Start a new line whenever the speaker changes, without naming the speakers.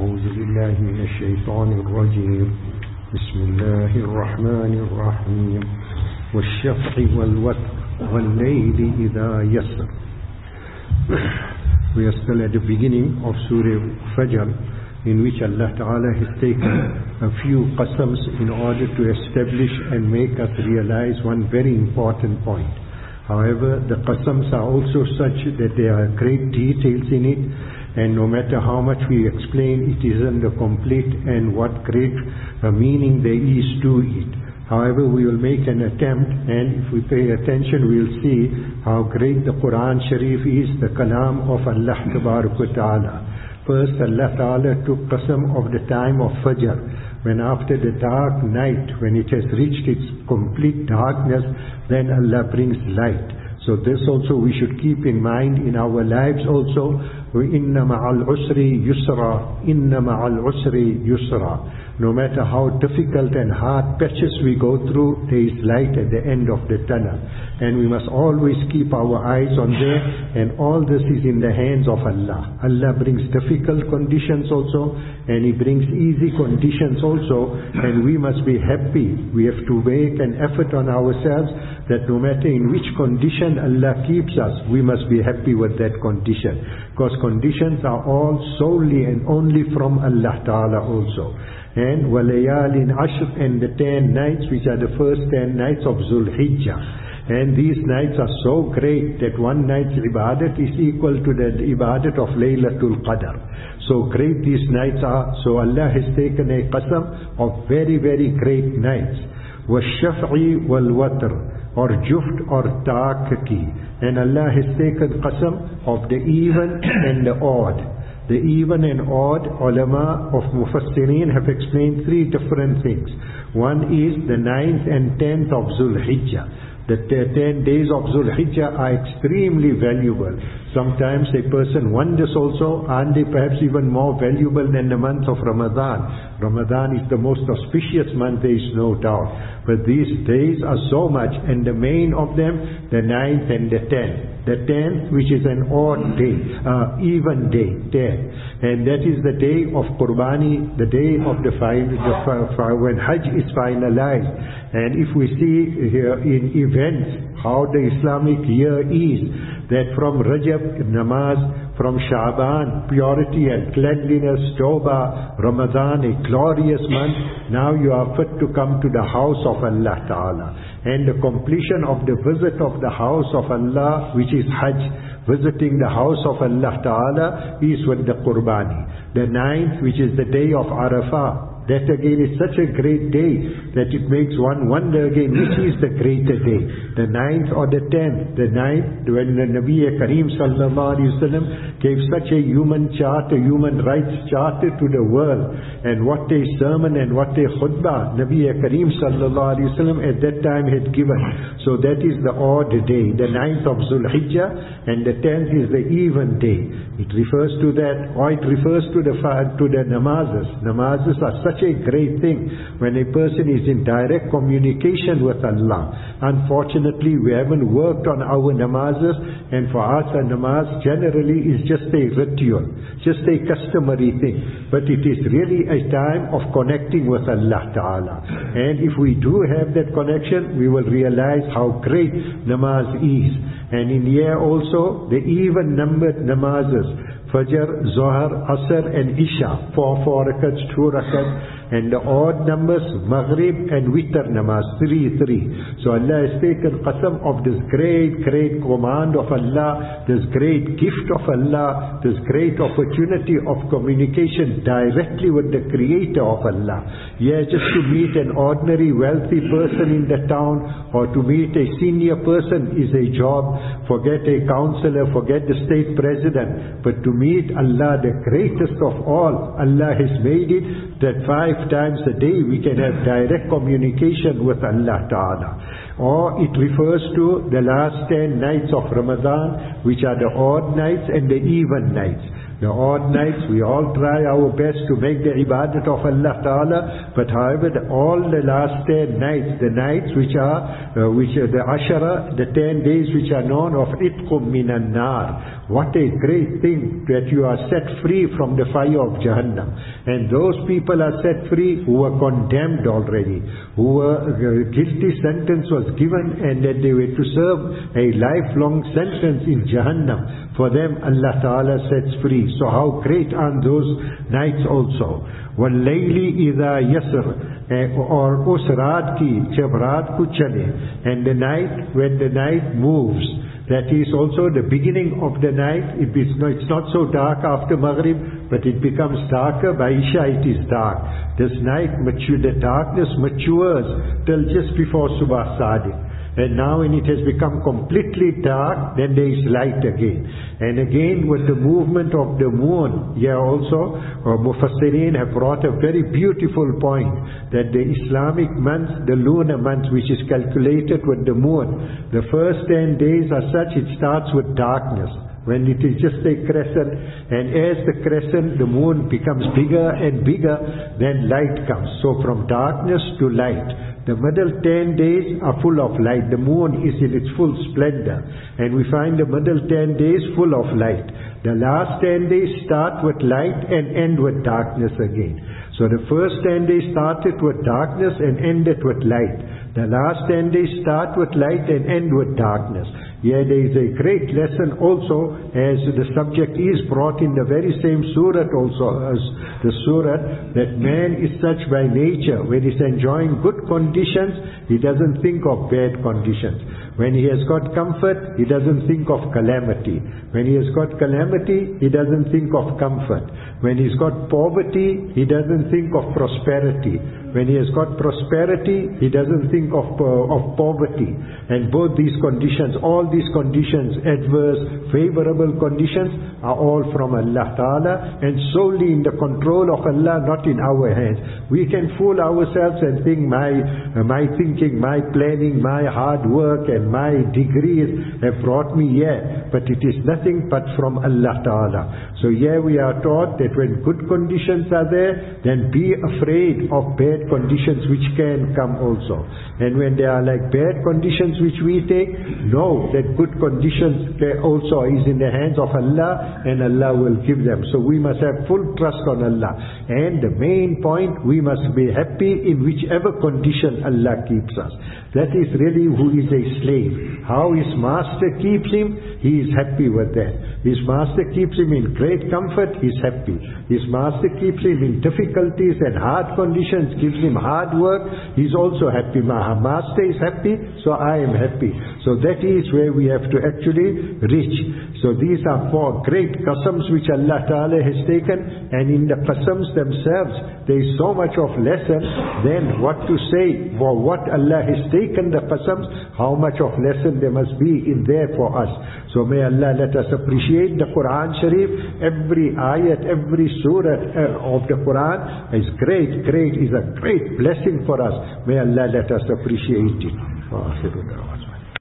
أعوذ بالله من الشيطان الرجيم بسم الله الرحمن الرحيم والشفع والوتر والليل إذا يسر. We are still at the beginning of Surah Fajr, in which Allah Ta'ala has taken a few qasams in order to establish and make us realize one very important point. However, the qasams are also such that there are great details in it, and no matter how much we explain, it isn't complete and what great meaning there is to it. However, we will make an attempt, and if we pay attention, we will see how great the Quran Sharif is, the kalam of Allah Ta'ala. First, Allah Ta'ala took qasam of the time of Fajr, when after the dark night, when it has reached its complete darkness, then Allah brings light. So this also we should keep in mind in our lives also. وَإِنَّ مَعَ الْعُسْرِ يُسْرًا إِنَّ مَعَ الْعُسْرِ يُسْرًا. No matter how difficult and hard patches we go through, there is light at the end of the tunnel. And we must always keep our eyes on there, and all this is in the hands of Allah. Allah brings difficult conditions also, and He brings easy conditions also, and we must be happy. We have to make an effort on ourselves that no matter in which condition Allah keeps us, we must be happy with that condition. Because conditions are all solely and only from Allah Ta'ala also. And وَلَيَالٍ عَشْرٍ, and the 10 nights which are the first 10 nights of Dhul Hijjah. And these nights are so great that one night's ibadat is equal to the ibadat of Laylatul Qadr. So great these nights are. So Allah has taken a qasam of very, very great nights. وَالشَّفْعِ وَالْوَتْرِ, or juft or ta'aki. And Allah has taken qasam of the even and the odd. The even and odd, ulama of Mufassirin have explained three different things. One is the 9th and 10th of Dhul Hijjah. The 10 days of Dhul Hijjah are extremely valuable. Sometimes a person wonders also, aren't they perhaps even more valuable than the month of Ramadan? Ramadan is the most auspicious month, there is no doubt. But these days are so much, and the main of them, the 9th and the 10th. The 10th, which is an odd day, even day, 10. And that is the day of Qurbani, the day of when Hajj is finalized. And if we see here in events how the Islamic year is, that from Rajab, namaz, from Sha'ban, purity and cleanliness, Tawbah, Ramadan, a glorious month, now you are fit to come to the house of Allah Ta'ala. And the completion of the visit of the house of Allah, which is Hajj, visiting the house of Allah Ta'ala, is with the Qurbani. The 9th, which is the day of Arafah, that again is such a great day that it makes one wonder again, which is the greater day, the 9th or the 10th? The 9th, when the Nabi Kareem Sallallahu Alaihi Wasallam gave such a human charter, human rights charter to the world, and what a sermon and what a khutbah Nabi Kareem Sallallahu Alaihi Wasallam at that time had given. So that is the odd day, the 9th of Dhul Hijjah, and the 10th is the even day. It refers to that, or it refers to the namazes. Namazes are such a great thing when a person is in direct communication with Allah. Unfortunately, we haven't worked on our namazes, and for us a namaz generally is just a ritual, just a customary thing. But it is really a time of connecting with Allah Ta'ala. And if we do have that connection, we will realize how great namaz is. And in here also, the even numbered namazes, Fajr, Zohar, Asr and Isha, 4 rakats, 2 rakats, and the odd numbers, Maghrib and Witr namaz, 3. So Allah has taken qasam of this great, great command of Allah, this great gift of Allah, this great opportunity of communication directly with the Creator of Allah. Yeah, just to meet an ordinary wealthy person in the town, or to meet a senior person is a job. Forget a councillor, forget the state president, but to meet Allah, the greatest of all, Allah has made it that 5 times a day we can have direct communication with Allah Ta'ala. Or it refers to the last 10 nights of Ramadan, which are the odd nights and the even nights. The odd nights, we all try our best to make the ibadat of Allah Ta'ala, but however, all the last 10 nights, the nights which are the Ashara, the 10 days which are known of Itqum minan nar. What a great thing that you are set free from the fire of Jahannam. And those people are set free who were condemned already, who were guilty sentence was given and that they were to serve a lifelong sentence in Jahannam. For them Allah Ta'ala sets free. So how great are those nights also. وَاللَّيْلِ إِذَا يَسْرِ, or us raat ki, jab raat ko chale, and the night, when the night moves, that is also the beginning of the night. It's not so dark after Maghrib, but it becomes darker. By Isha it is dark. This night, the darkness matures till just before Subah Sadiq. And now when it has become completely dark, then there is light again. And again with the movement of the moon, here also Mufassirin have brought a very beautiful point, that the Islamic months, the lunar months which is calculated with the moon, the first 10 days are such, it starts with darkness. When it is just a crescent, and as the crescent, the moon becomes bigger and bigger, then light comes. So from darkness to light. The middle 10 days are full of light. The moon is in its full splendor. And we find the middle 10 days full of light. The last 10 days start with light and end with darkness again. So the first 10 days started with darkness and ended with light. The last 10 days start with light and end with darkness. Here there is a great lesson also, as the subject is brought in the very same surah also as the surah, that man is such by nature. When he's enjoying good conditions, he doesn't think of bad conditions. When he has got comfort, he doesn't think of calamity. When he has got calamity, he doesn't think of comfort. When he's got poverty, he doesn't think of prosperity. When he has got prosperity, he doesn't think of poverty. And both these conditions, all these conditions, adverse, favorable conditions, are all from Allah Ta'ala and solely in the control of Allah, not in our hands. We can fool ourselves and think my thinking, my planning, my hard work and my degrees have brought me here. But it is nothing but from Allah Ta'ala. So here we are taught that when good conditions are there, then be afraid of bad conditions which can come also. And when they are like bad conditions which we take, know that good conditions also is in the hands of Allah, and Allah will give them. So we must have full trust on Allah. And the main point, we must be happy in whichever condition Allah keeps us. That is really who is a slave. How his master keeps him, he is happy with that. His master keeps him in great comfort, he is happy. His master keeps him in difficulties and hard conditions, gives him hard work, he is also happy. My master is happy, so I am happy. So that is where we have to actually reach. So these are 4 great qasams which Allah Ta'ala has taken, and in the qasams themselves, there is so much of lesson. Then what to say for what Allah has taken the qasams, how much of lesson there must be in there for us. So may Allah let us appreciate the Quran Sharif. Every ayat, every surah of the Quran is is a great blessing for us. May Allah let us appreciate it.